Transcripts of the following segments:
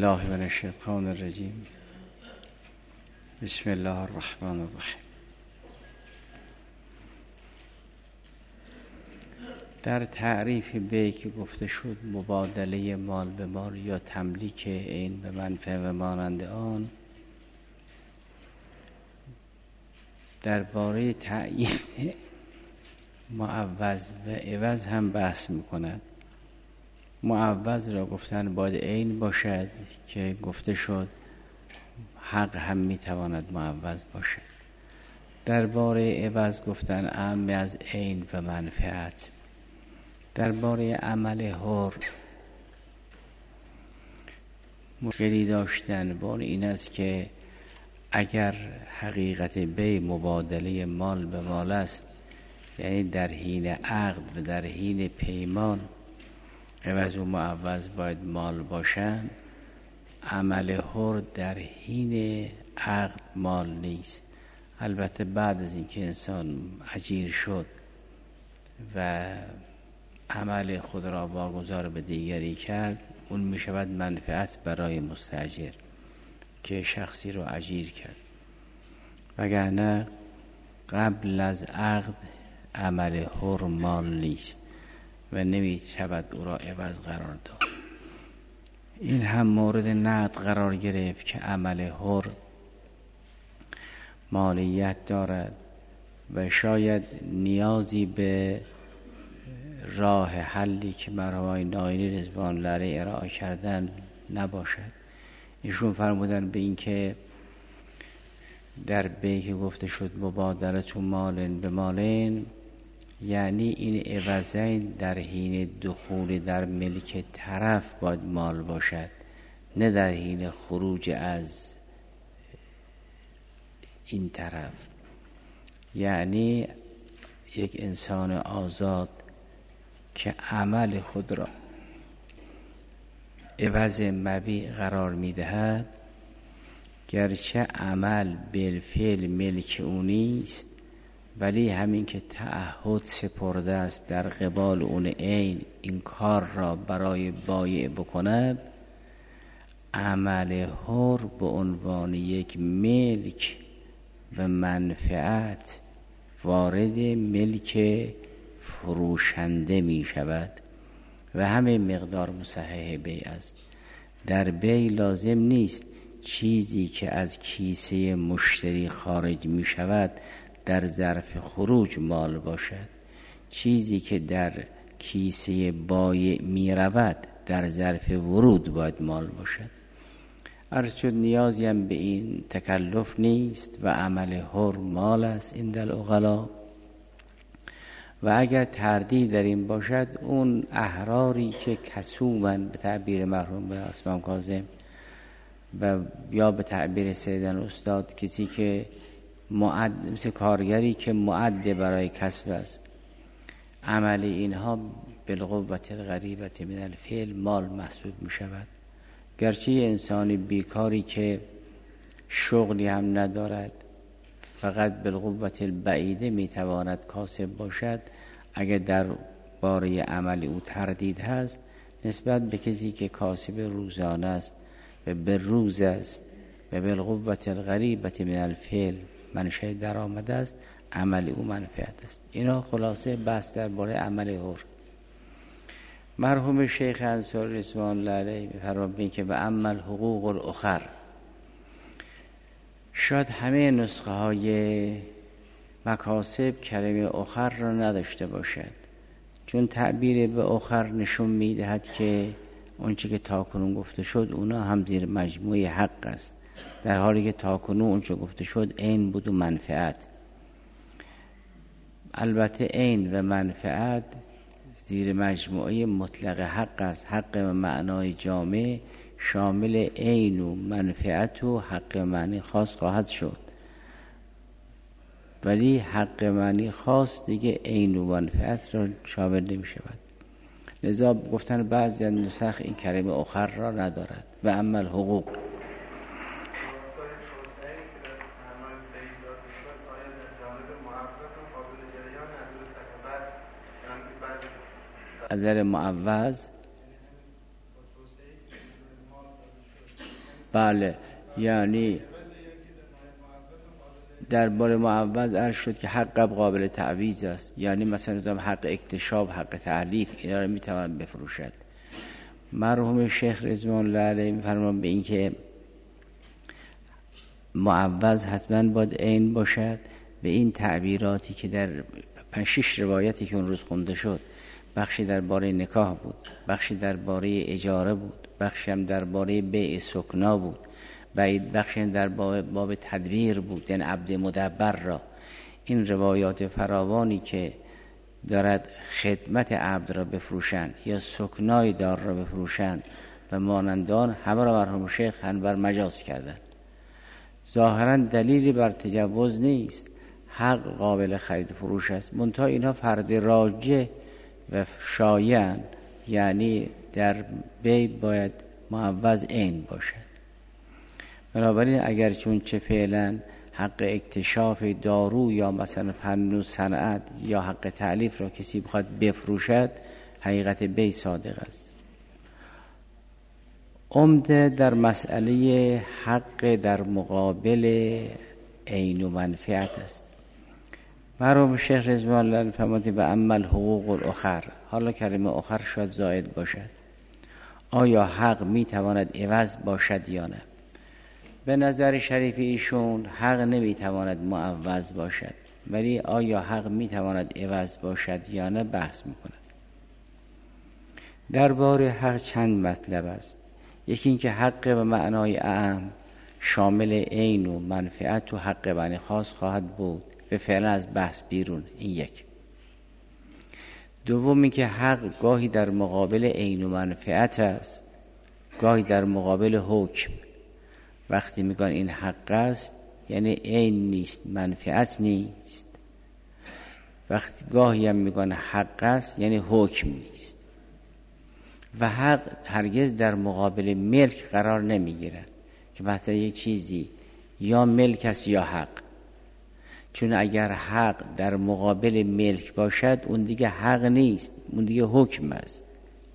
الله من الشیطان الرجیم. بسم الله الرحمن الرحیم. در تعریف بی که گفته شد مبادله مال به مال یا تملیک عین به منفعه و مانند آن، درباره تعیین معوض و عوض هم بحث میکند. معوض را گفتن باید عین باشد که گفته شد حق هم میتواند معوض باشد. درباره عوض گفتن اعم از عین و منفعت. درباره عمل حر مشکلی داشتن با این است که اگر حقیقت بی مبادله مال به مال است، یعنی در حین عقد و در حین پیمان عوض و معوض باید مال باشند، عمل حر در حین عقد مال نیست. البته بعد از اینکه انسان اجیر شد و عمل خود را واگذار به دیگری کرد، اون می شود منفعت برای مستاجر که شخصی رو اجیر کرد، وگرنه قبل از عقد عمل حر مال نیست و نمی شود او را عوض قرار داد. این هم مورد نقد قرار گرفت که عمل حر مالیت دارد و شاید نیازی به راه حلی که مرحوم ناینی رضوان الله علیه ارائه کردن نباشد. ایشون فرمودن به این که در بی که گفته شد مبادله تو مالن به مالن، یعنی این عوضین در حین دخول در ملک طرف باید مال باشد، نه در حین خروج از این طرف. یعنی یک انسان آزاد که عمل خود را عوض مبیع قرار می‌دهد، گرچه عمل بالفعل ملک او نیست، ولی همین که تعهد سپرده است در قبال اون عین این کار را برای بایع بکند، عمل حر به عنوان یک ملک و منفعت وارد ملک فروشنده می شود و همه مقدار مصحح بی است. در بی لازم نیست چیزی که از کیسه مشتری خارج می شود در ظرف خروج مال باشد، چیزی که در کیسه بایع می رود در ظرف ورود باید مال باشد. عرض شد نیازی هم به این تکلف نیست و عمل حر مال است این در عقلا. و اگر تردید در این باشد، اون احراری که کسومن به تعبیر مرحوم به اسمم کاظم و یا به تعبیر سیدن استاد کسی که مثل کارگری که معد برای کسب است، عمل اینها بالقوة الغریبة من الفعل مال محسوب می شود. گرچه انسانی بیکاری که شغلی هم ندارد، فقط بالقوة البعیده می تواند کاسب باشد، اگر در باره عمل او تردید هست نسبت به کسی که کاسب روزانه است و به روز است و بالقوة الغریبة من الفعل منشأ درآمد است، عمل او منفعت است. اینا خلاصه بحث درباره عمل حر. مرحوم شیخ انصاری رضوان الله علیه می‌فرمایند که و عمل حقوق الاخر، شاید همه نسخه های مکاسب کلمه اخر را نداشته باشد، چون تعبیر به اخر نشون میدهد که اونچه که تاکنون گفته شد اونا هم زیر مجموعه حق است، در حالی که تاکنون اونچه گفته شد عین بود و منفعت. البته عین و منفعت زیر مجموعه مطلق حق است. حق و معنای جامع شامل عین و منفعت و حق معنی خاص خواهد شد، ولی حق معنی خاص دیگه عین و منفعت را شامل نمی شود. لذا گفتن بعضی از نسخ این کلمه اخر را ندارد. و اما الحقوق، از نظر معوض بله، یعنی درباره معوض عرض شد که حق قابل تعویض است، یعنی مثلا حق اکتشاف، حق تحلیف، اینا رو میتواند بفروشد. مرحوم شیخ رضوان الله علیه میفرمایند به این که معوض حتما باید عین باشد. به این تعبیراتی که در 5-6 روایتی که اون روز خونده شد، بخشی درباره نکاح بود، بخشی درباره اجاره بود، بخشی هم درباره بیع سکنا بود، بخشی در باب تدبیر بود، یعنی عبد مدبر را. این روایات فراوانی که دارد خدمت عبد را بفروشند یا سکنای دار را بفروشند و مانندان، همه را مرحوم شیخ بر مجاز کردند. ظاهرا دلیلی بر تجوز نیست، حق قابل خرید فروش است، منتها اینها فرد راجع و شایع، یعنی در بی باید معوض عین باشد. بنابراین اگر چون چه فعلا حق اکتشاف دارو یا مثلا فن و صنعت یا حق تألیف را کسی بخواد بفروشد، حقیقت بی صادق است. عمده در مسئله حق در مقابل عین و منفعت است. مرحوم شیخ رضوان الله فرمودند و اما الحقوق الاخر، حالا کلمه اخر شاید زائد باشد، آیا حق میتواند عوض باشد یا نه؟ به نظر شریف ایشون حق نمیتواند معوض باشد، ولی آیا حق میتواند عوض باشد یا نه بحث میکنند. درباره حق چند مطلب است. یکی این که حق به معنای اعم شامل عین و منفعت و حق معنی خاص خواهد بود، به فعلا از بحث بیرون. این یک. دوم این که حق گاهی در مقابل عین و منفعت است، گاهی در مقابل حکم. وقتی میگن این حق است یعنی عین نیست، منفعت نیست. وقتی گاهی هم میگن حق است یعنی حکم نیست. و حق هرگز در مقابل ملک قرار نمیگیرد که مثلا یک چیزی یا ملک است یا حق. چون اگر حق در مقابل ملک باشد اون دیگه حق نیست، اون دیگه حکم است.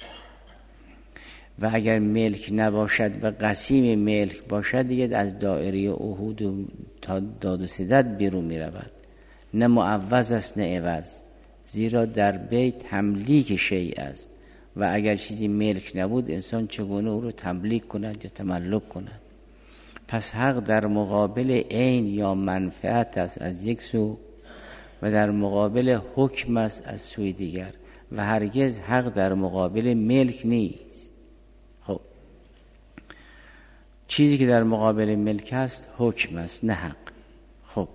و اگر ملک نباشد و قسیم ملک باشد دیگه از دایره عهود و تا داد و ستد بیرون می رود. نه معوض است نه عوض، زیرا در بی تملیک شیء است و اگر چیزی ملک نبود انسان چگونه او رو تملیک کند یا تملک کند؟ پس حق در مقابل عین یا منفعت است از یک سو و در مقابل حکم است از سوی دیگر و هرگز حق در مقابل ملک نیست. خب چیزی که در مقابل ملک است حکم است نه حق. خب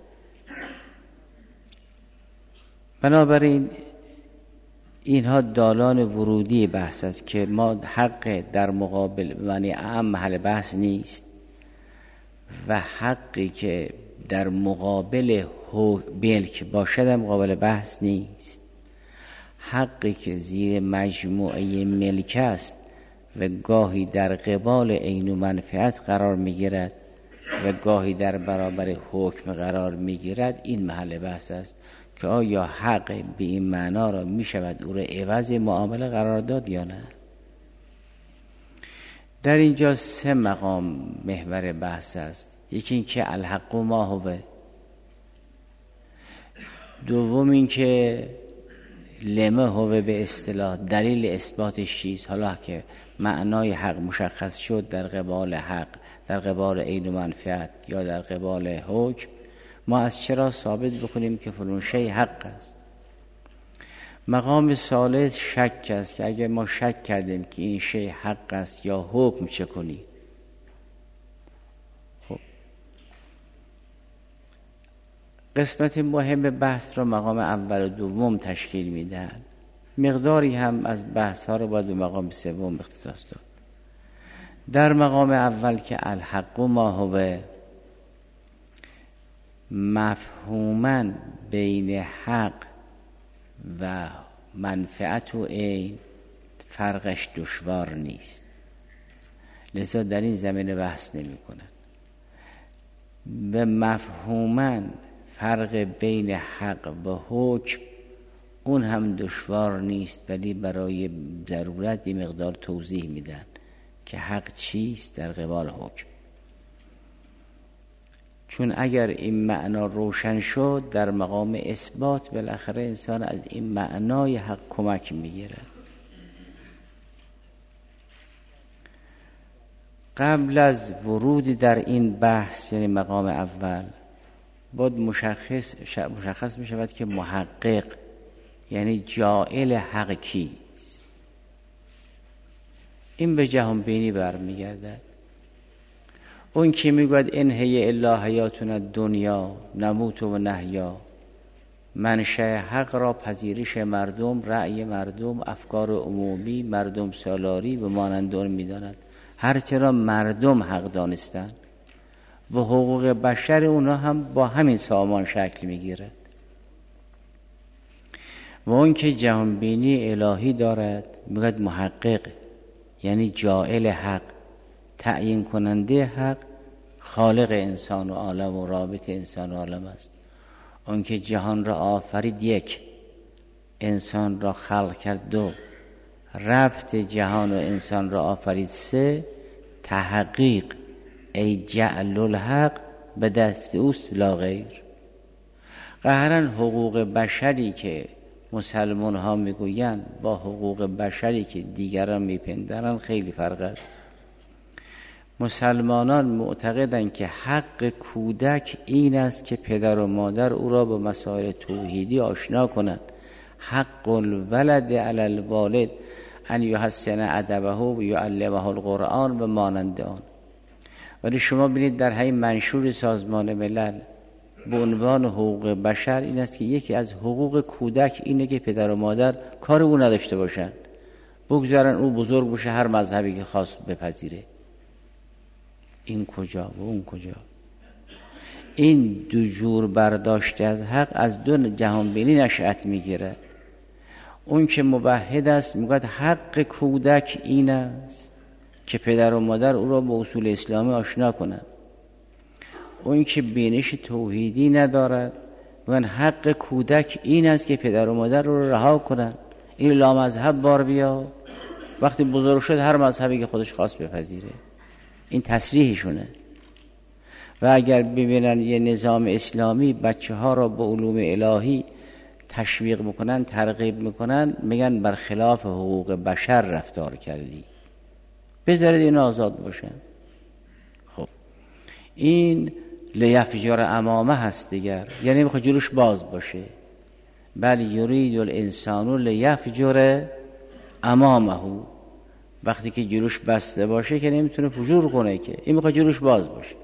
بنابراین اینها دالان ورودی بحث است که ما حق در مقابل معنی اعم محل بحث نیست و حقی که در مقابل ملک باشد مقابل بحث نیست. حقی که زیر مجموعه ملک است و گاهی در قبال عین و منفعت قرار میگیرد و گاهی در برابر حکم قرار میگیرد، این محل بحث است که آیا حق به این معنا را میشود او را عوض معامله قرار داد یا نه. در اینجا 3 مقام محور بحث است. یکی این که الحق ما هو، دوم این که لمه هو به اصطلاح دلیل اثباتش چیست. حالا که معنای حق مشخص شد در قبال حق، در قبال عین و منفعت یا در قبال حکم، ما از چرا ثابت بکنیم که فلان شی حق است. مقام ثالث شک است که اگر ما شک کردیم که این شی حق است یا حکم چه کنی؟ خب قسمت مهم بحث را مقام اول و دوم تشکیل میدن. مقداری هم از بحث ها رو باید به مقام سوم اختصاص داد. در مقام اول که الحق ما هو، مفهوماً بین حق و منفعت و عین فرقش دشوار نیست، لذا در این زمینه بحث نمی کنن. و مفهوماً فرق بین حق و حکم اون هم دشوار نیست، ولی برای ضرورت یه مقدار توضیح میدن که حق چیست در قبال حکم. چون اگر این معنا روشن شد در مقام اثبات بالاخره انسان از این معنای حق کمک میگیره. قبل از ورود در این بحث یعنی مقام اول باید مشخص می شود که محقق یعنی جائل حق کیست. این به جهان بینی برمیگردد. اون که میگوید ان هی الا حیاتنا الدنیا نموت و نحیا، منشأ حق را پذیرش مردم، رأی مردم، افکار عمومی، مردم سالاری و مانند آن میداند. هرچه را مردم حق دانستند و حقوق بشر اونا هم با همین سامان شکل میگیرد. و اون که جهان بینی الهی دارد میگوید محقق یعنی جائل حق، تعیین کننده حق، خالق انسان و عالم و رابط انسان و عالم است. اون که جهان را آفرید یک، انسان را خلق کرد دو، ربط جهان و انسان را آفرید سه، تحقیق ای جعل الحق به دست اوست لا غیر. قهرا حقوق بشری که مسلمان ها میگویند با حقوق بشری که دیگران میپندارند خیلی فرق است. مسلمانان معتقدند که حق کودک این است که پدر و مادر او را به مسائل توحیدی آشنا کنند. حق الولد علی الوالد ان یحسن ادبه و یعلمه القرآن و مانند آن. ولی شما ببینید در همین منشور سازمان ملل به عنوان حقوق بشر این است که یکی از حقوق کودک اینه که پدر و مادر کار او نداشته باشند، بگذارن او بزرگ بشه هر مذهبی که خواست بپذیره. این کجا و اون کجا؟ این دو جور برداشته از حق از دو جهان بینی نشأت میگیره. اون که موحد است میگوید حق کودک این است که پدر و مادر او را به اصول اسلامی آشنا کنند. اون که بینش توحیدی ندارد میگوید حق کودک این است که پدر و مادر او را رها کنند، این لامذهب بار بیا، وقتی بزرگ شد هر مذهبی که خودش خواست بپذیره. این تصریحشونه. و اگر ببینن یه نظام اسلامی بچه ها را به علوم الهی تشویق میکنن، ترغیب میکنن، میگن برخلاف حقوق بشر رفتار کردی، بذارید این آزاد باشن. خب این لیفجر امامه هست دیگر، یعنی میخواد جلوش باز باشه. بل یرید الانسان لیفجر امامه، وقتی که جلوش بسته باشه که نمیتونه فجور کنه، که این میخواد جلوش باز باشه.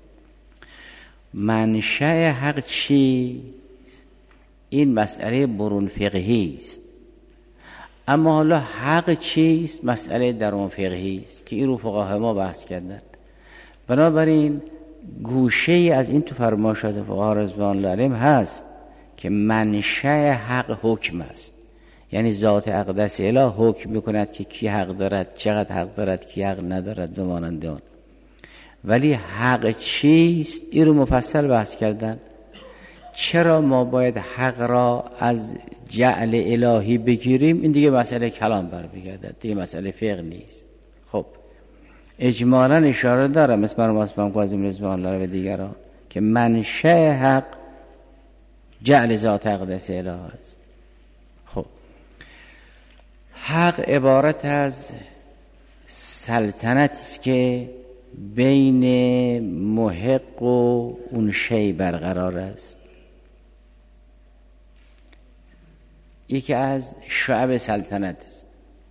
منشأ حق چی؟ این مسئله برون فقهی است. اما حالا حق چیست؟ مسئله درون فقهی است که این رو فقهای ما بحث کردن. بنابراین گوشه از این تو فرمایشات فقها رضوان الله علیهم هست که منشأ حق حکم است، یعنی ذات اقدس اله حکم میکند که کی حق دارد، چقدر حق دارد، کی حق ندارد و مانند آن. ولی حق چیست؟ این رو مفصل بحث کردن. چرا ما باید حق را از جعل الهی بگیریم؟ این دیگه مسئله کلام برمیگردد، دیگه مسئله فقه نیست. خب اجمالا اشاره دارم مثل مرحوم اسماعیل کاظمی رضوان الله و دیگران که منشأ حق جعل ذات اقدس اله است. خب حق عبارت از سلطنتی است که بین محق و اون شی برقرار است. یکی از شعب سلطنت است.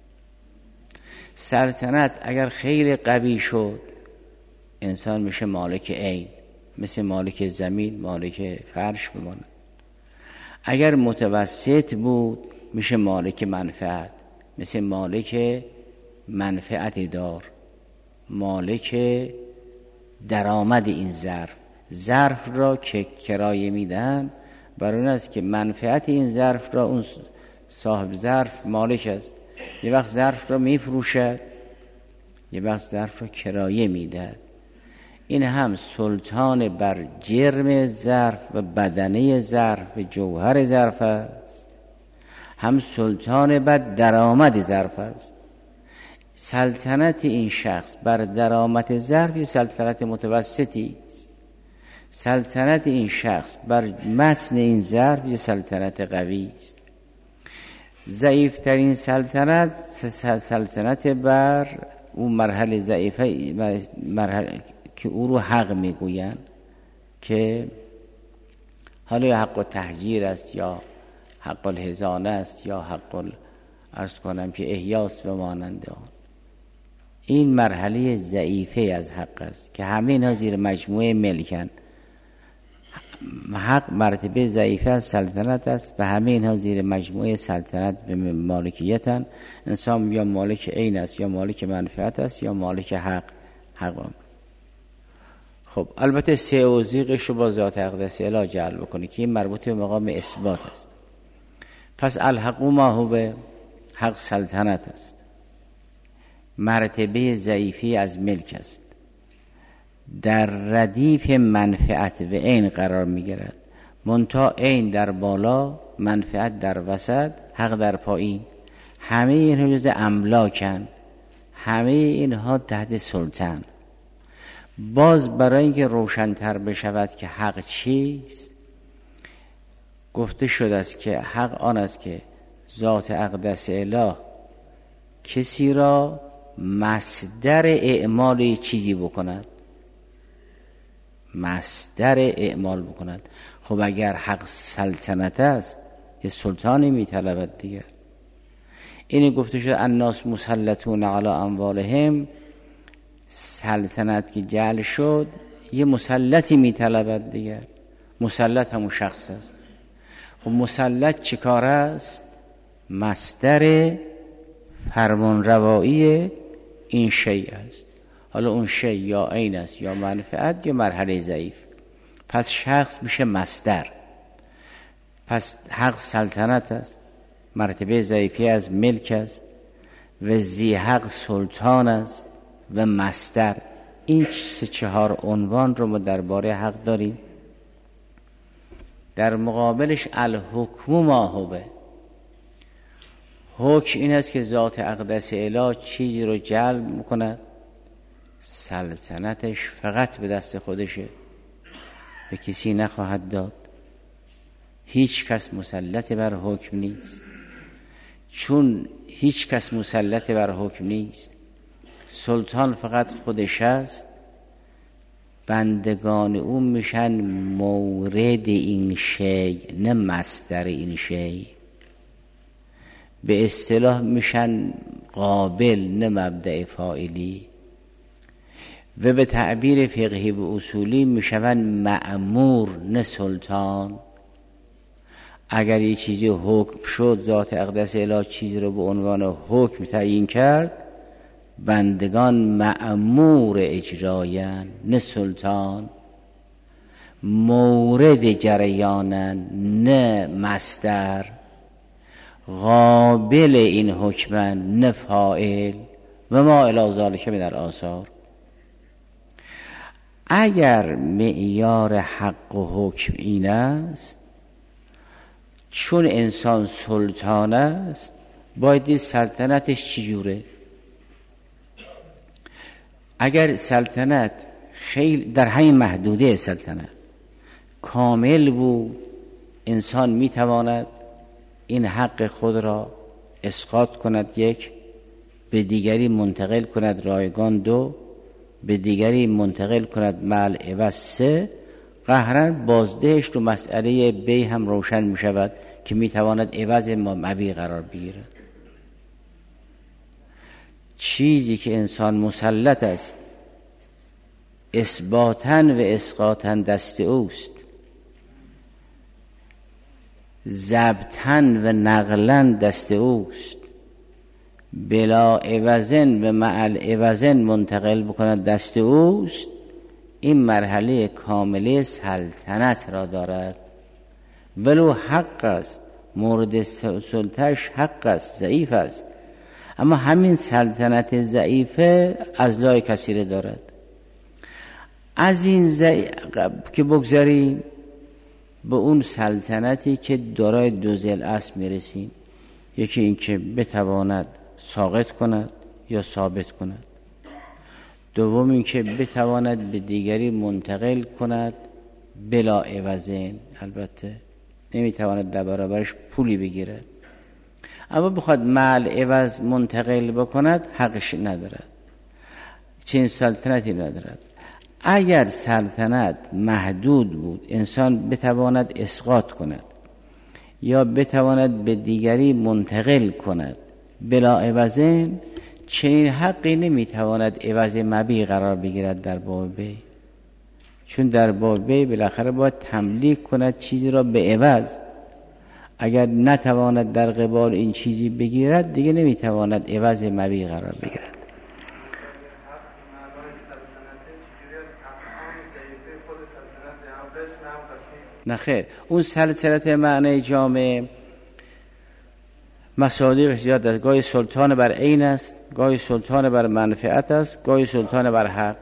سلطنت اگر خیلی قوی شد انسان میشه مالک عین، مثل مالک زمین، مالک فرش بماند. اگر متوسط بود میشه مالک منفعت، مثل مالک منفعت دار، مالک درآمد این ظرف را که کرایه میدن برای اون است که منفعت این ظرف را اون صاحب ظرف مالک است. یه وقت ظرف را میفروشد، یه وقت ظرف را کرایه میدهد. این هم سلطان بر جرم ظرف و بدنه ظرف و جوهر ظرف است، هم سلطان بر درآمد ظرف است. سلطنت این شخص بر درآمد ظرف سلطنت متوسطی است. سلطنت این شخص بر متن این ظرف یه سلطنت قوی است. ضعیفترین سلطنت سلطنت بر اون مرحله ضعیفه، مرحله که او رو حق میگوین، که حالا یا حق التحجیر است یا حق الحضانه است یا حق عرض کنم که احیاست و مانند آن. این مرحله ضعیفه از حق است که همه اینا زیر مجموعه ملکن. حق مرتبه ضعیفه از سلطنت است و همه اینها زیر مجموعه سلطنت به مالکیتن. انسان یا مالک عین است یا مالک منفعت است یا مالک حق. خب البته سه اوزیقش رو با ذات اقدس اله جعل بکنه که این مربوط به مقام اثبات است. پس الحق ما هو، حق سلطنت است، مرتبه ضعیفی از ملک است، در ردیف منفعت و عین قرار میگیرد. منتها عین در بالا، منفعت در وسط، حق در پایین. همه اینها جز املاکن، همه اینها تحت سلطان. باز برای اینکه روشن‌تر بشود که حق چیست، گفته شده است که حق آن است که ذات اقدس اله کسی را مصدر اعمال چیزی بکند، مصدر اعمال بکند. خب اگر حق سلطنت است یه سلطانی میطلبد دیگر. اینی گفته شده الناس مسلطون علی اموالهم، سلطنت که جعل شد یه مسلطی میطلبد دیگر. مسلط همون شخص است. خب مسلط چه کار است؟ مصدر فرمانروایی این شیء است. حالا اون شیء یا عین است یا منفعت یا مرحله ضعیف. پس شخص میشه مصدر. پس حق سلطنت است، مرتبه ضعیفی از ملک است و ذی حق سلطان است و مصدر. این سه چهار عنوان رو ما درباره حق داریم. در مقابلش الحکم ما هو، حکم این است که ذات اقدس اله چیزی رو جلب میکند، سلطنتش فقط به دست خودشه، به کسی نخواهد داد. هیچ کس مسلط بر حکم نیست. چون هیچ کس مسلط بر حکم نیست، سلطان فقط خودش است، بندگان او میشن مورد این شی نه مصدر این شی. به اصطلاح میشن قابل نه مبدأ فاعلی، و به تعبیر فقهی و اصولی میشون مأمور نه سلطان. اگر یه چیزی حکم شد، ذات اقدس اله چیزی رو به عنوان حکم تعیین کرد، بندگان مأمور اجرایان نه سلطان، مورد جریانن نه مصدر، قابل این حکمن نه فاعل و ما الی ذالک من الآثار. اگر معیار حق و حکم این است، چون انسان سلطان است باید دید سلطنتش چجوره. اگر سلطنت خیلی در همین محدوده سلطنت کامل بود، انسان میتواند این حق خود را اسقاط کند، یک، به دیگری منتقل کند رایگان، دو، به دیگری منتقل کند مال عوض، سه، قهرا بازدهش رو مسئله بی هم روشن می شود که می تواند عوض مبی قرار بگیرد. چیزی که انسان مسلط است اثباتاً و اسقاطاً دست اوست، ضبطاً و نقلاً دست اوست، بلا عوضن و معل عوضن منتقل بکند دست اوست، این مرحله کامله سلطنت را دارد. ولو حق است، مورد سلطش حق است، ضعیف است، اما همین سلطنت ضعیفه از لای کثیره دارد. از این که بگذاریم به اون سلطنتی که دارای دو ضلع است میرسیم. یکی این که بتواند ساقط کند یا ثابت کند، دوم این که بتواند به دیگری منتقل کند بلا عوضین، البته نمیتواند در برابرش پولی بگیرد، اما بخواد مال عوض منتقل بکند حقش ندارد، چنین سلطنتی ندارد. اگر سلطنت محدود بود، انسان بتواند اسقاط کند یا بتواند به دیگری منتقل کند بلا عوضین، چنین حقی نمیتواند عوض مبیع قرار بگیرد در باب بیع، چون در باب بیع بالاخره باید تملیک کند چیزی را به عوض. اگر نتواند در قبال این چیزی بگیرد دیگه نمیتواند عوض مبیع قرار بگیرد. نه خیر، اون سلطنت معنی جامع مصادیق زیاد است. گاهی سلطان بر عین است، گاهی سلطان بر منفعت است، گاهی سلطان بر حق.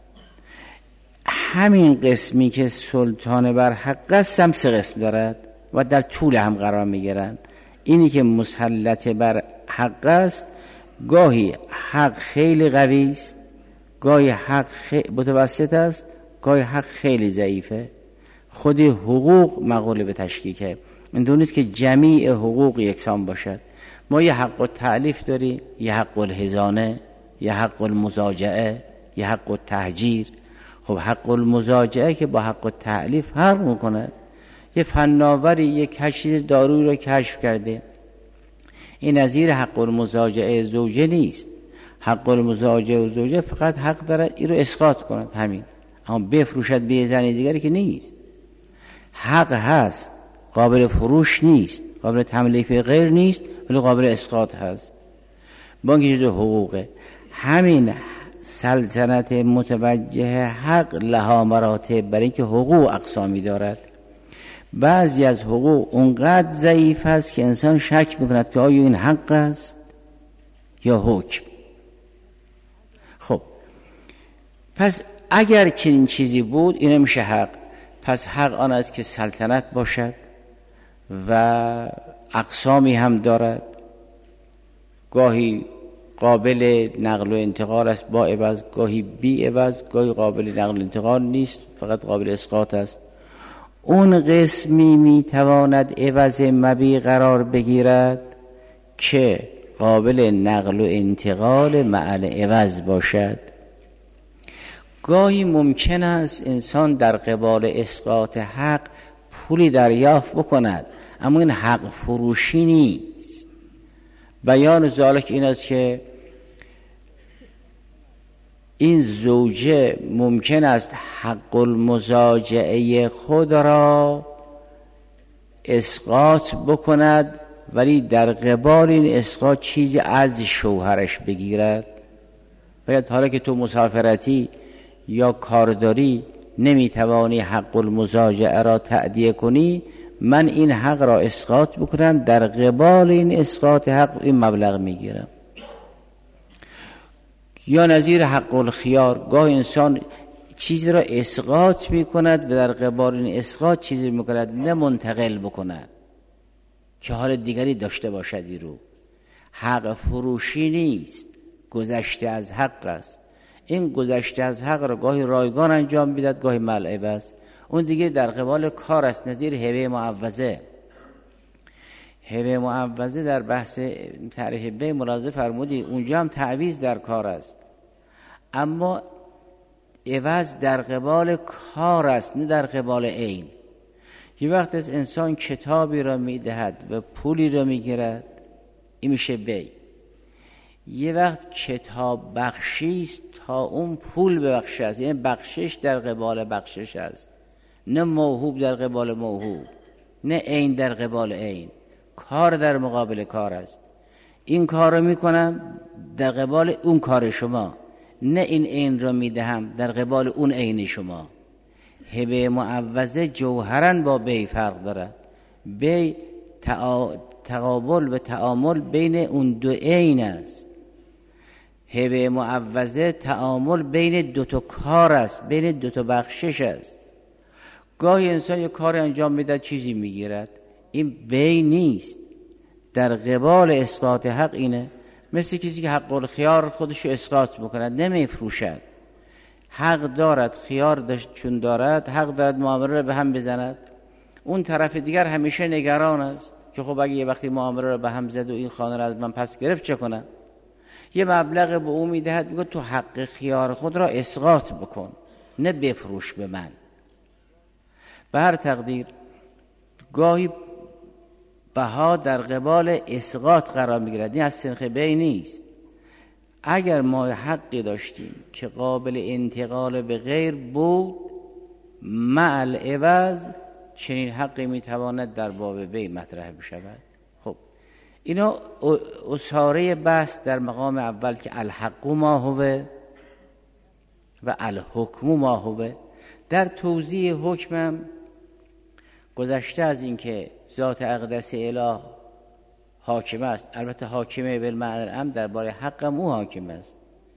همین قسمی که سلطان بر حق است هم سه قسم دارد و در طول هم قرار میگیرند. اینی که مسلط بر حق است، گاهی حق خیلی قوی است، گاهی حق متوسط است، گاهی حق خیلی ضعیفه. خود حقوق مقوله به تشکیکه، این نیست که جمیع حقوق یکسان باشد. ما یه حق التعلیف داریم، یه حق الهزانه، یه حق المزاجعه، یه حق التهجیر. خب حق المزاجعه که با حق التعلیف فرق میکنه. یه فناوری یک چیز دارویی رو کشف کرده، این نظیر حق المزاجعه زوجه نیست. حق المزاجعه زوجه فقط حق داره این رو اسقاط کند، همین. اما بفروشد به زن دیگری که نیست. حق هست، قابل فروش نیست، قابل تملیک غیر نیست، ولی قابل اسقاط هست. با اینکه جزء حقوقه. همین سلطنت متوجه حق لها مراتب، برای اینکه حقوق اقسامی دارد. بعضی از حقوق اونقدر ضعیف است که انسان شک میکند که آیا این حق است یا حکم. خب پس اگر چنین چیزی بود این میشه حق. پس حق آن است که سلطنت باشد و اقسامی هم دارد، گاهی قابل نقل و انتقال است با عوض، گاهی بی عوض، گاهی قابل نقل و انتقال نیست، فقط قابل اسقاط است. اون قسمی میتواند عوض مبیع قرار بگیرد که قابل نقل و انتقال مع عوض باشد. گاهی ممکن است انسان در قبال اسقاط حق پولی دریافت بکند، اما این حق فروشی نیست. بیان ذالک این است که این زوجه ممکن است حق المزاجعه خود را اسقاط بکند، ولی در قبال این اسقاط چیزی از شوهرش بگیرد. باید حالا که تو مسافرتی یا کارداری نمیتوانی حق المزاجعه را تأدیه کنی، من این حق را اسقاط بکنم، در قبال این اسقاط حق این مبلغ میگیرم. یا نظیر حق الخیار، گاه انسان چیزی را اسقاط میکند و در قبال این اسقاط چیزی میکند نه منتقل بکند که حال دیگری داشته باشد. این رو حق فروشی نیست، گذشته از حق است. این گذشته از حق را گاهی رایگان انجام میدهد، گاهی ملعب است. اون دیگه در قبال کار است، نظیر هبه معوضه. هبه معوضه در بحث تعریف بیع ملاحظه فرمودی، اونجا هم تعویض در کار است، اما عوض در قبال کار است نه در قبال عین. یه وقت از انسان کتابی را میدهد و پولی را میگیرد، این میشه بیع. یه وقت کتاب بخشی است تا اون پول ببخشه است، یعنی بخشش در قبال بخشش است، نه موهوب در قبال موهوب، نه عین در قبال عین. کار در مقابل کار است. این کار رو میکنم در قبال اون کار شما، نه این عین رو میدهم در قبال اون عین شما. هبه معوضه جوهرن با بیع فرق دارد. بیع تقابل و تعامل بین اون دو عین است. هبه معوضه تعامل بین دو تا کار است، بین دو تا بخشش است. گاهی انسان یک کار انجام میده چیزی میگیرد، این بیع نیست، در قبال اسقاط حق اینه. مثل کسی که حق الخیار خودشو اسقاط میکند، نمیفروشد، حق دارد، خیار چون دارد حق دارد معامله را به هم بزند. اون طرف دیگر همیشه نگران است که خب اگه یه وقتی معامله را به هم زد و این خانه را از من پس گرفت چه کنم؟ یه مبلغ به او میدهد، میگه تو حق خیار خود را اسقاط بکن، نه بفروش به من. به هر تقدیر گاهی بها در قبال اسقاط قرار میگیرد، این از سنخ بی نیست. اگر ما حقی داشتیم که قابل انتقال به غیر بود مع العوض، چنین حقی میتواند در باب بی مطرح بشود. خب اینا اساره بحث در مقام اول که الحق ما هو و الحکم ما هو. در توضیح حکمم گذشته از این که ذات اقدس اله حاکم است، البته حاکمه بالمعنی العام، درباره حقم او حاکم است.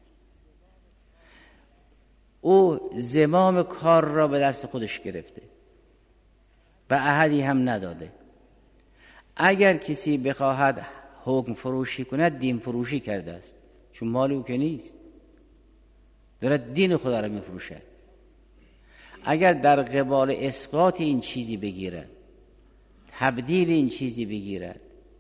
او زمام کار را به دست خودش گرفته، به احدی هم نداده. اگر کسی بخواهد حکم فروشی کند، دین فروشی کرده است، چون مال او که نیست، دارد دین خدا را میفروشد. اگر در قبال اسقاط این چیزی بگیرد، تبدیل این چیزی بگیرد،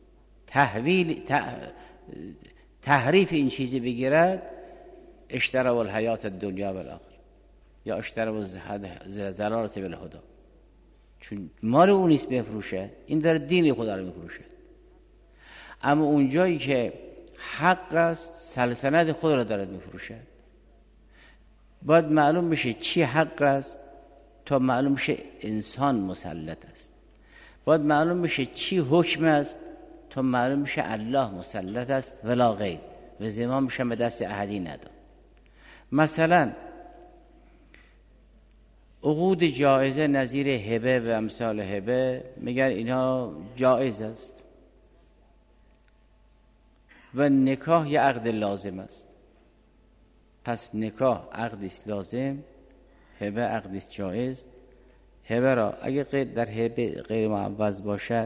تحریف این چیزی بگیرد، اشترى الحیات الدنیا بالآخره، یا اشترى ضلالة بالهدی، چون مال او نیست بفروشه، این داره دین خدا رو میفروشه. اما اونجایی که حق است، سلطنت خود را دارد میفروشه. باید معلوم بشه چی حق است تا معلوم بشه انسان مسلط است. باید معلوم بشه چی حکم است تا معلوم بشه الله مسلط است ولا غیر، و زمام بشه به دست احدی نداد. مثلا عقود جایزه نظیر هبه و امثال هبه میگن اینا جایز است، و نکاح یه عقد لازم است. پس نکاح عقدی است لازم، هبه عقدی است جایز. هبه را اگه در هبه غیر معوض باشد،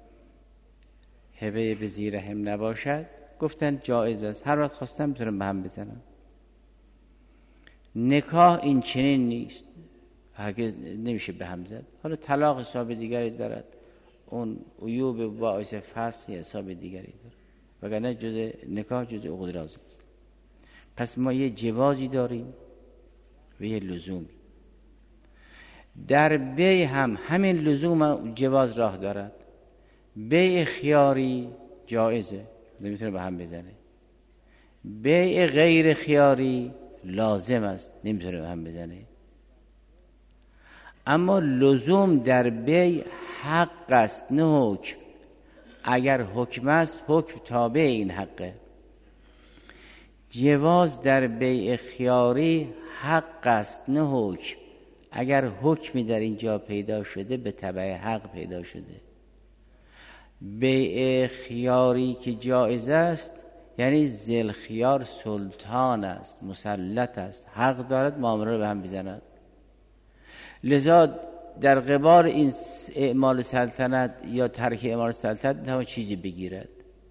هبه به زیر هم نباشد، گفتن جایز است، هر وقت خواستم میتونم به هم بزنم. نکاح این چنین نیست، هرگز نمیشه به هم زد. حالا طلاق حساب دیگری دارد، اون عیوب باعث فسخ حساب دیگری دارد، وگرنه نکاح جزء عقود لازم است. پس ما یه جوازی داریم و یه لزومی. در بیع هم همین لزوم جواز راه دارد. بیع خیاری جایزه، نمیتونه به هم بزنه. بیع غیر خیاری لازم است، نمیتونه به هم بزنه. اما لزوم در بیع حق است، نه حکم. اگر حکم است، حکم تابع این حقه. جواز در بیع خیاری حق است، نه حکم. اگر حکمی در اینجا پیدا شده، به تبع حق پیدا شده. بیع خیاری که جایز است یعنی ذل خیار سلطان است، مسلط است، حق دارد معامله رو به هم بزند. لذا در قبال این اعمال سلطنت یا ترک اعمال سلطنت همه چیزی بگیرد.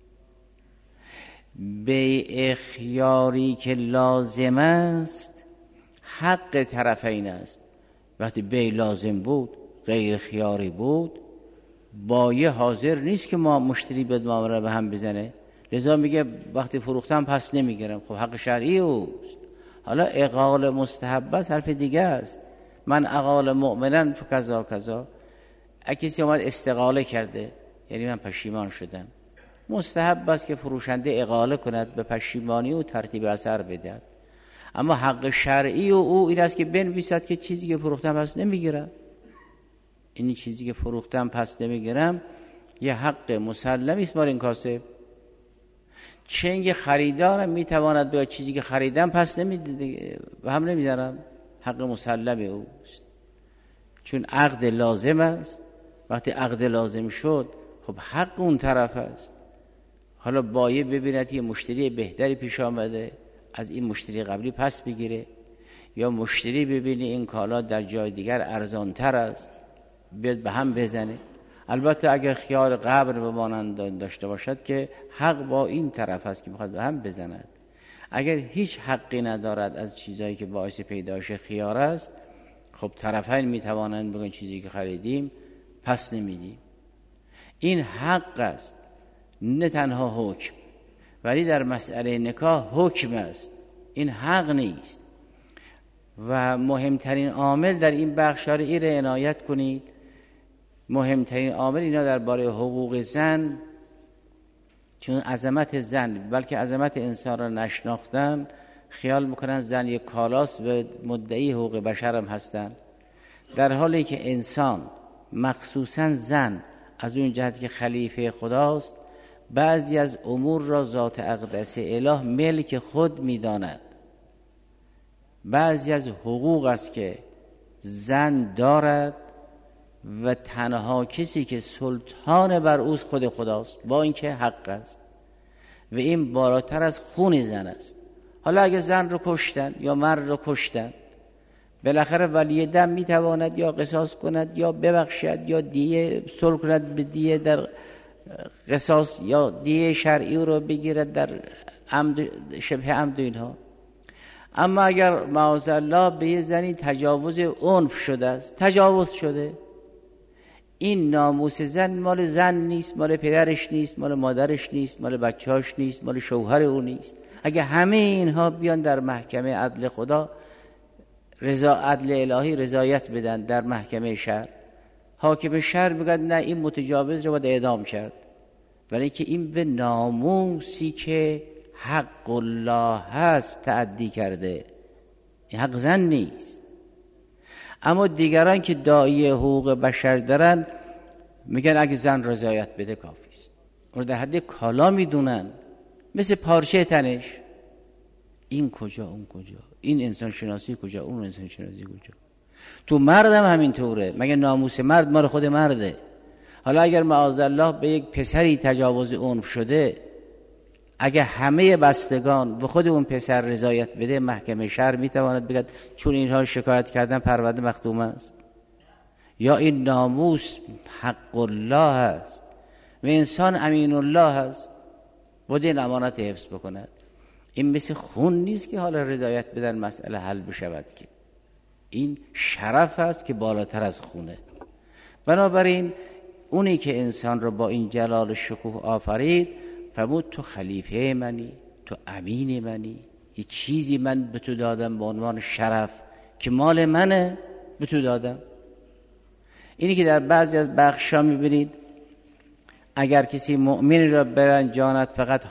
بیع خیاری که لازم است حق طرفین است. وقتی بیع لازم بود، غیر خیاری بود، بایع حاضر نیست که ما مشتری به معامله به هم بزنه، لذا میگه وقتی فروختم پس نمیگیرم. خب حق شرعی اوست. حالا اقال مستحب است، حرف دیگه است. من اقال مؤمنن فکذا کذا. اگه کسی اومد استقاله کرده، یعنی من پشیمان شدم، مستحب است که فروشنده اقاله کند، به پشیمانی و ترتیب اثر بدهد. اما حق شرعی او این است که بنویسد که چیزی که فروختم پس نمیگیرم. این چیزی که فروختم پس نمیگیرم یه حق مسلمی است بر این کاسب. چنگ خریدارم میتواند به چیزی که خریدم پس نمیده و هم نمیذارم، حق مسلم اوست، چون عقد لازم است. وقتی عقد لازم شد، خب حق اون طرف است. حالا بایع ببیند یه مشتری بهتری پیش آمده، از این مشتری قبلی پس بگیره، یا مشتری ببینه این کالا در جای دیگر ارزانتر است، بیاد به هم بزنه. البته اگر خیال قبر به مانند داشته باشد که حق با این طرف است که میخواد به هم بزند. اگر هیچ حقی ندارد از چیزایی که باعث پیدایش خیار است، خب طرفین میتوانند بگن چیزی که خریدیم پس نمیدیم. این حق است، نه تنها حکم. ولی در مسئله نکاح حکم است، این حق نیست. و مهمترین عامل در این بخش این را عنایت کنید، مهمترین عامل اینا درباره حقوق زن، چون عظمت زن بلکه عظمت انسان را نشناختن، خیال میکنن زن یک کالاست و مدعی حقوق بشر هم هستن، در حالی که انسان مخصوصا زن از اون جهت که خلیفه خداست بعضی از امور را ذات اقدس اله ملک خود میداند. بعضی از حقوق است که زن دارد و تنها کسی که سلطان بر اوست خود خداست، با اینکه حق است و این بالاتر از خون زن است. حالا اگه زن رو کشتن یا مرد رو کشتن، بالاخره ولی دم میتواند یا قصاص کند یا ببخشد یا دیه صلح کند به دیه در قصاص یا دیه شرعی رو بگیرد در عمد شبه عمد اینها. اما اگر معاذالله به یه زنی تجاوز عنف شده است، تجاوز شده، این ناموس زن مال زن نیست، مال پدرش نیست، مال مادرش نیست، مال بچه‌هاش نیست، مال شوهر او نیست. اگه همه اینها بیان در محکمه عدل خدا، عدل الهی رضایت بدن در محکمه شرع، حاکم شرع بگه نه این متجاوز رو باید اعدام کرد، ولی که این به ناموسی که حق الله هست تعدی کرده، این حق زن نیست. اما دیگران که داعی حقوق بشر دارن میگن اگه زن رضایت بده کافیست، اون در حد کالا میدونن، مثل پارچه تنش. این کجا اون کجا، این انسان شناسی کجا اون انسان شناسی کجا. تو مردم همینطوره، مگه ناموس مرد مال خود مرده؟ حالا اگر معاذالله به یک پسری تجاوز عنف شده، اگه همه بستگان به خود اون پسر رضایت بده، محکمه شرع میتواند بگه چون اینها شکایت کردن پرونده مختوم است، یا این ناموس حق الله است و انسان امین الله است، باید این امانت حفظ بکند. این مثل خون نیست که حالا رضایت بدن مسئله حل بشود، که این شرف است که بالاتر از خونه. بنابراین اونی که انسان رو با این جلال شکوه آفرید فرمود تو خلیفه منی، تو امین منی، یه چیزی من به تو دادم به عنوان شرف که مال منه، به تو دادم. اینی که در بعضی از بخشا میبینید اگر کسی مؤمن را برن جانت فقط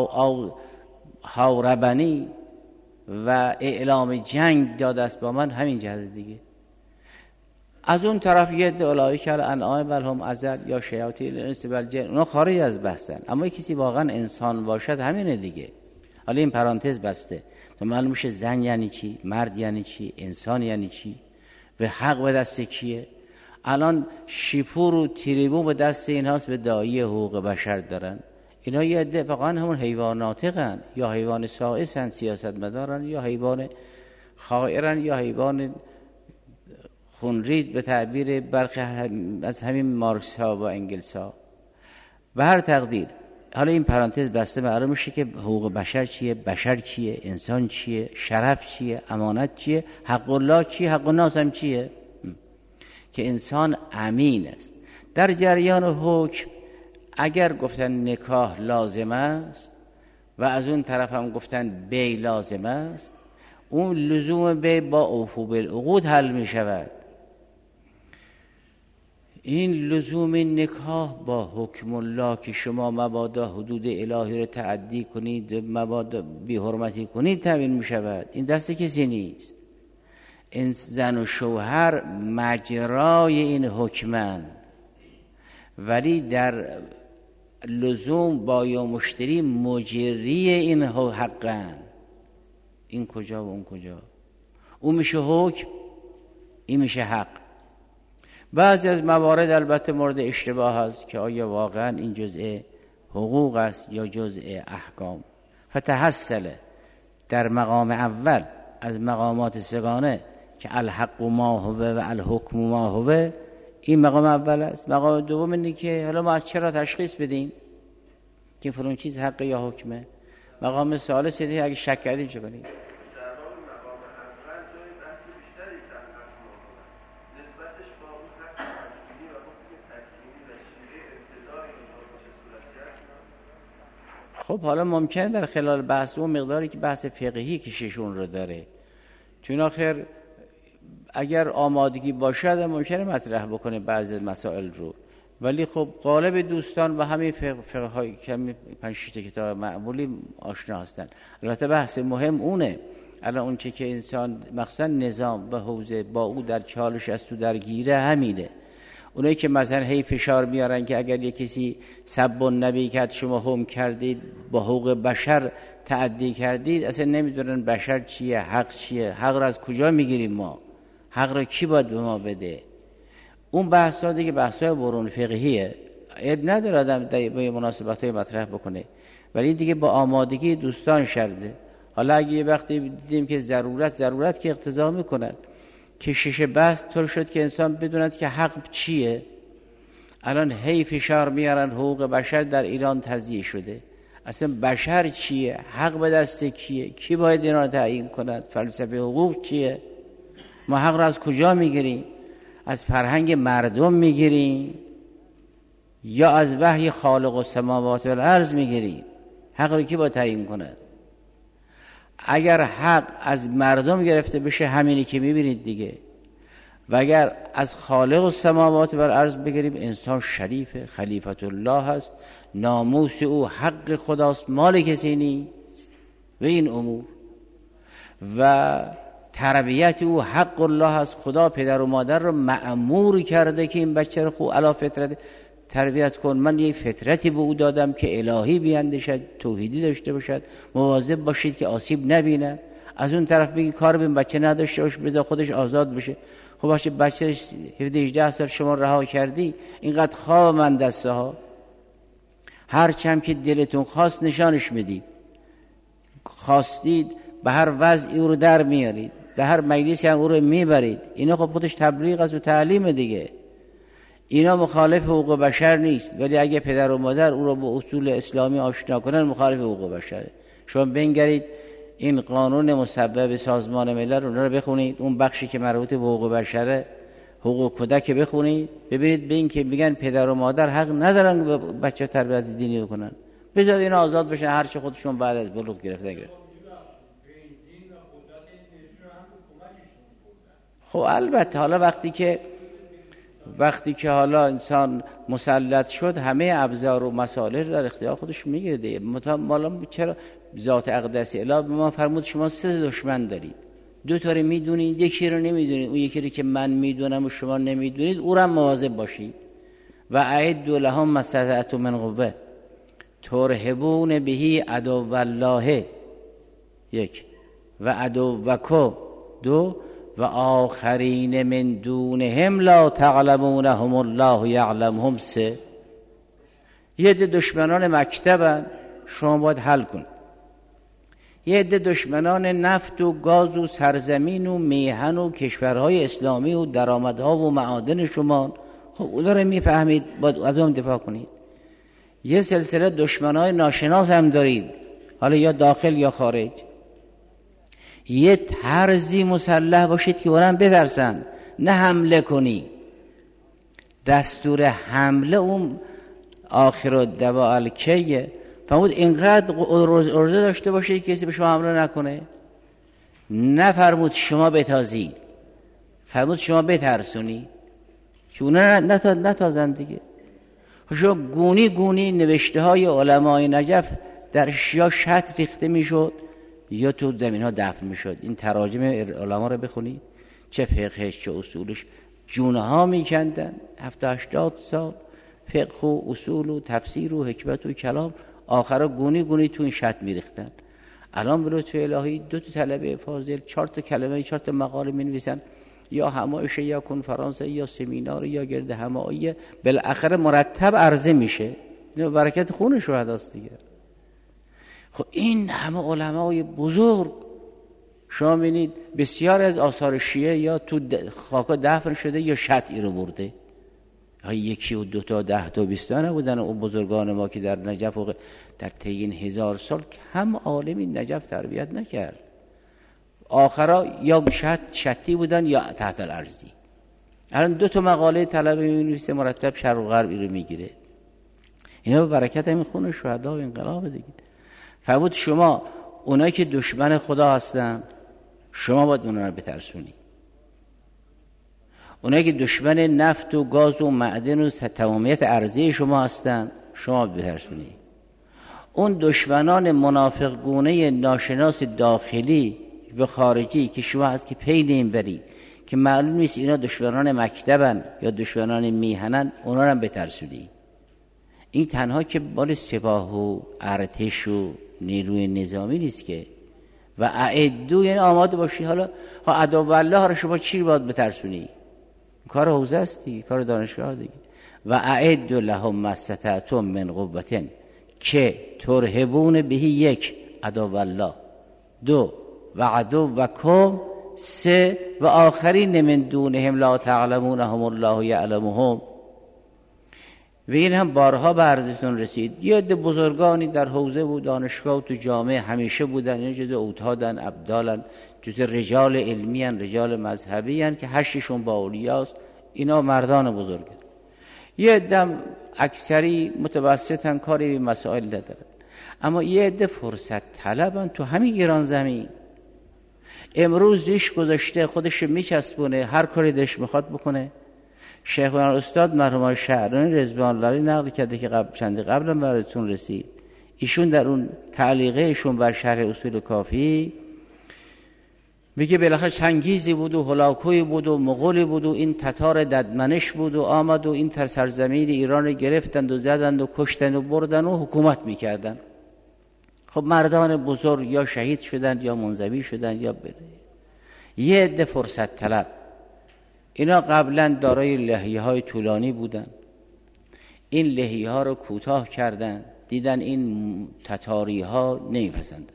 ها ربنی و اعلام جنگ داده است با من، همین جهت دیگه. از اون طرف یه اولایی که الانعام بلهم ازل یا شیاطین الانس والجن، اونا خارج از بحثن. اما کسی واقعا انسان باشد همینه دیگه. حالا این پرانتز بسته تو معلوم میشه زن یعنی چی، مرد یعنی چی، انسان یعنی چی و حق به دست کیه. الان شیپور و تریبو به دست اینهاست، به داعی حقوق بشر دارن. اینا یه عده واقعا همون حیوان ناطقن، یا حیوان سائسن، سیاستمدارن، یا حیوان خائرن، یا حیوان خونریز به تعبیر برخی از همین مارکس ها و انگلس ها. به هر تقدیر حالا این پرانتز بسته، معلوم میشه که حقوق بشر چیه، بشر کیه، انسان چیه، شرف چیه، امانت چیه، حق الله چیه، حق الناس هم چیه. که انسان امین است. در جریان حکم اگر گفتن نکاح لازم است و از اون طرف هم گفتن بی لازم است، اون لزوم بی با اوفو بالعقود حل می شود. این لزوم نکاح با حکم الله که شما مبادا حدود الهی رو تعدی کنید، مبادا بی حرمتی کنید، تامین می شود. این دست کسی نیست. این زن و شوهر مجرای این حکمن، ولی در لزوم با یا مشتری مجری این حقن. این کجا و اون کجا، اون میشه حکم، این میشه حق. بعضی از موارد البته مورد اشتباه است که آیا واقعا این جزء حقوق است یا جزء احکام. فتحصل در مقام اول از مقامات سگانه که الحق ما هو و الحکم ما هو، این مقام اول است. مقام دوم اینه که حالا ما از چرا تشخیص بدیم که فلان چیز حق یا حکمه. مقام ثالث چیزی اگه شک کردیم چه کنید؟ خب حالا ممکنه در خلال بحث اون مقداری که بحث فقهی کششون رو داره، چون آخر اگر آمادگی باشد ممکنه مطرح بکنه بعضی مسائل رو، ولی خب غالب دوستان با همین فقه های کمی 5-6 کتاب معمولی آشنا هستن. البته بحث مهم اونه، الان اون چه که انسان مخصوصا نظام و حوزه با او در چالش است و درگیره همینه. اونایی که مثلا هی فشار میارن که اگر یک کسی سب النبی کرد شما هم کردید، با حقوق بشر تعدی کردید، اصلا نمیدونن بشر چیه، حق چیه، حق را از کجا میگیریم ما، حق را کی باید به ما بده. اون بحث ها دیگه بحث های برون فقهیه، عیب نداره آدم به مناسبت های مطرح بکنه، ولی دیگه با آمادگی دوستان شرده. حالا اگه یه وقتی دیدیم که ضرورت که اقتضا میکنن کشش بحث طور شد که انسان بدوند که حق چیه. الان هی فشار میارن حقوق بشر در ایران تضییع شده، اصلا بشر چیه، حق به دست کیه، کی باید اینا رو تعیین کند، فلسفه حقوق چیه، ما حق را از کجا میگیریم، از فرهنگ مردم میگیریم یا از وحی خالق السماوات والارض میگیریم؟ حق رو کی باید تعیین کند؟ اگر حق از مردم گرفته بشه همینی که میبینید دیگه، و اگر از خالق السماوات والارض بگیریم انسان شریفه، خلیفت الله هست، ناموس او حق خداست، مال کسی نیست و این امور، و تربیت او حق الله هست، خدا پدر و مادر رو مأمور کرده که این بچه رو خوب علی فطرت تربیت کن. من یک فطرتی به او دادم که الهی بیاندیشد، توحیدی داشته باشد، مواظب باشید که آسیب نبینه. از اون طرف بگی کار به این بچه نداشته باشه، بذار خودش آزاد بشه. خب باشه بچه 17-18 سال شما رها کردی، اینقدر خواب من دسته ها، هر چم که دلتون خواست نشانش میدید، خواستید به هر وضعی او رو در میارید، به هر مجلسی هم او رو میبرید. اینا خب خودش تبلیغ است و تعلیم دیگه، اینا مخالف حقوق بشر نیست، ولی اگه پدر و مادر او رو به اصول اسلامی آشنا کنن مخالف حقوق بشره. شما بنگرید این قانون مصوب سازمان ملل رو بخونید، اون بخشی که مربوط به حقوق بشره، حقوق کودک بخونید، ببینید به این که میگن پدر و مادر حق ندارن که بچه تربیت دینی بکنن، بذار اینا آزاد بشن هر چه خودشون بعد از بلوغ گرفتن. خب البته حالا وقتی که حالا انسان مسلط شد همه ابزار و مسائل در اختیار خودش میگیره دیگه. حالا چرا ذات اقدس اله به ما فرمود شما 3 دشمن دارید، 2 تا رو میدونید، یکی رو نمیدونید، اون یکی رو که من میدونم و شما نمیدونید او رو مواظب باشید. و اعدوا لهم ما استطعتم من قوه ترهبون به عدو الله 1 و عدوکم 2 و آخرین من دونهم لا تعلمونهم الله یعلمهم 3. یه عده دشمنان مکتبن شما باید حل کن، یه عده دشمنان نفت و گاز و سرزمین و میهن و کشورهای اسلامی و درآمدها و معادن شما، خب اونا رو میفهمید باید از اون دفاع کنید. یه سلسله دشمنای ناشناس هم دارید، حالا یا داخل یا خارج. یه طرزی مسلح باشید که اونم بترسن، نه حمله کنی. دستور حمله اون آخر الدواء الکیه، فرمود اینقدر ارزه داشته باشید که کسی به شما حمله نکنه. نفرمود شما بتازید، فرمود شما بترسونی که اونا نتازن دیگه. شما گونی نوشته های علمای نجف در یا شط ریخته میشد یا تو زمین ها دفن میشد. این تراجم علما رو بخونید، چه فقهش چه اصولش، جونه ها میکندن 70-80 سال فقه و اصول و تفسیر و حکمت و کلام، آخرا گونی تو این شط میریختن. الان به لطف الهی 2 طلبه فاضل 4 کلمه 4 مقاله مینویسن، یا همایش یا کنفرانس یا سمینار یا گرد همایی، بالاخره مرتب عرضه میشه. اینو برکت خون شهداست دیگه. خب این همه علمای بزرگ شما ببینید بسیار از آثار شیعه یا تو خاکا دفن شده یا شطعی رو برده. یکی و 2 تا 10 تا 20 تا نبودن. او بزرگان ما که در نجف و در طی این 1000 سال کم عالمی نجف تربیت نکرد. آخرا یا شتی بودن یا تحت الارضی. الان 2 تا مقاله طلبه می‌نویسه مرتب شرق و غرب رو میگیره. اینا به برکت همین خون شهدا و انقلاب دیگه. فرمود شما اونایی که دشمن خدا هستن شما باید اونا رو بترسونی. اونایی که دشمن نفت و گاز و معدن و تمامیت ارضی شما هستن شما بترسونی. اون دشمنان منافق گونه ناشناس داخلی و خارجی که شما هست که پی نمیبرید که معلوم نیست اینا دشمنان مکتبن یا دشمنان میهنن، اونا رو هم بترسونی. این تنها که بال سپاه و ارتش و نیروی نظامی نیست که و اعدو یعنی آماده باشی. حالا عدو الله رو شما چی باید بترسونی؟ کار حوزه است دیگه، کار دانشگاه دیگه. و اعد لهم ما استطعتم من قوة که ترهبون بهی 1 عدو الله، 2 و عدوکم، 3 و آخرین من دونهم لا تعلمونهم الله یعلمهم. و این هم بارها به عرضتون رسید. یه عده بزرگانی در حوزه و دانشگاه و تو جامعه همیشه بودن، این جز اوتادن، ابدالن، جز رجال علمی هن، رجال مذهبی هن که 8شون با اولیاست. اینا مردان بزرگن. یه عده اکثری متوسطن، کاری به مسائل ندارن. اما یه عده فرصت طلبن تو همین ایران زمین. امروز ریش گذاشته خودش میچسبونه، هر کاری دلش میخواد بکنه. شیخ استاد مرحوم شهرانی رضوان الله نقل کرده که چندی قبلا براتون رسید. ایشون در اون تعلیقه ایشون بر شرح اصول کافی میگه بالاخره چنگیزی بود و هلاکوی بود و مغولی بود و این تتار ددمنش بود و آمد و این سرزمین ایران گرفتند و زدند و کشتند و بردن و حکومت میکردن. خب مردان بزرگ یا شهید شدند یا منزوی شدند یا یه عده فرصت طلب. اینا قبلا دارای لحیه‌های طولانی بودن، این لحیه‌ها رو کوتاه کردن، دیدن این تتاری‌ها نمیپسندن،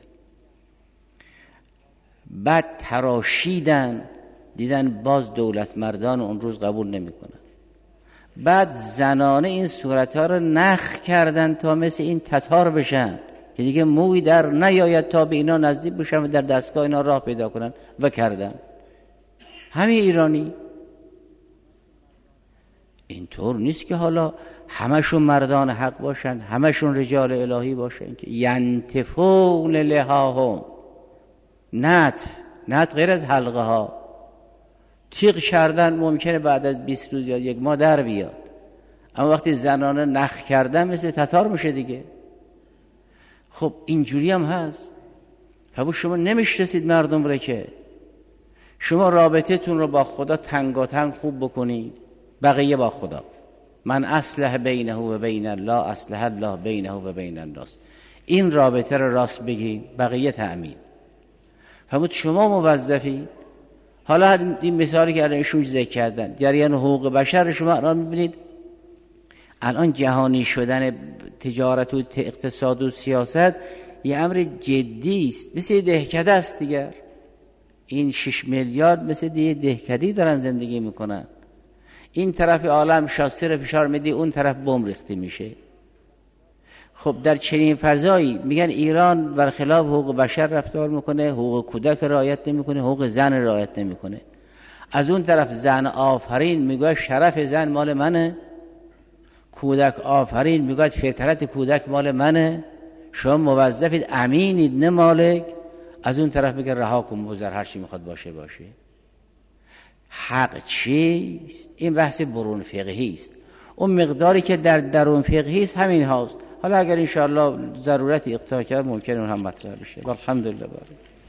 بعد تراشیدن، دیدن باز دولت مردان اون روز قبول نمیکنن، بعد زنانه این صورت‌ها رو نخ کردن تا مثل این تتار بشن که دیگه موی در نیاید تا به اینا نزدیک بشن و در دستگاه اینا راه پیدا کنن و کردن. همین ایرانی اینطور نیست که حالا همشون مردان حق باشن، همشون رجال الهی باشن که ینتفون لحاهم. نطف غیر از حلقه ها. تیغ کردن ممکنه بعد از 20 روز یا 1 ماه در بیاد، اما وقتی زنانه نخ کردن مثل تتار میشه دیگه. خب اینجوری هم هست. خب شما نمیشناسید مردم رو که شما رابطه تون رو با خدا تنگاتنگ خوب بکنید، بقیه با خدا. من اصلح بینه و بین الله اصلح الله بینه و بین الناس. این رابطه رو راست بگی، بقیه تأمین. فرمود شما موظفی. حالا این مثالی که الانشون ذکر کردن جریان حقوق بشر شما الان میبینید، الان جهانی شدن تجارت و اقتصاد و سیاست یه امر جدی است، مثل دهکده است دیگر. این 6 میلیارد مثل دهکدی دارن زندگی میکنن. این طرف عالم شاسته رو فشار میدی، اون طرف بمب ریخته میشه. خب در چنین فضایی میگن ایران برخلاف حقوق بشر رفتار میکنه، حقوق کودک رعایت نمیکنه، حقوق زن رعایت نمیکنه. از اون طرف زن آفرین میگه شرف زن مال منه، کودک آفرین میگه فطرت کودک مال منه، شما موظفید امینید نه مالک. از اون طرف میگه رها کن بذار هر چی میخواد باشه. حق چیست؟ این بحث برون فقهی است. اون مقداری که در درون فقهی است همین هاست. حالا اگر انشاءالله ضرورت اقتضا کرد ممکنه اون هم مطرح بشه. الحمدلله.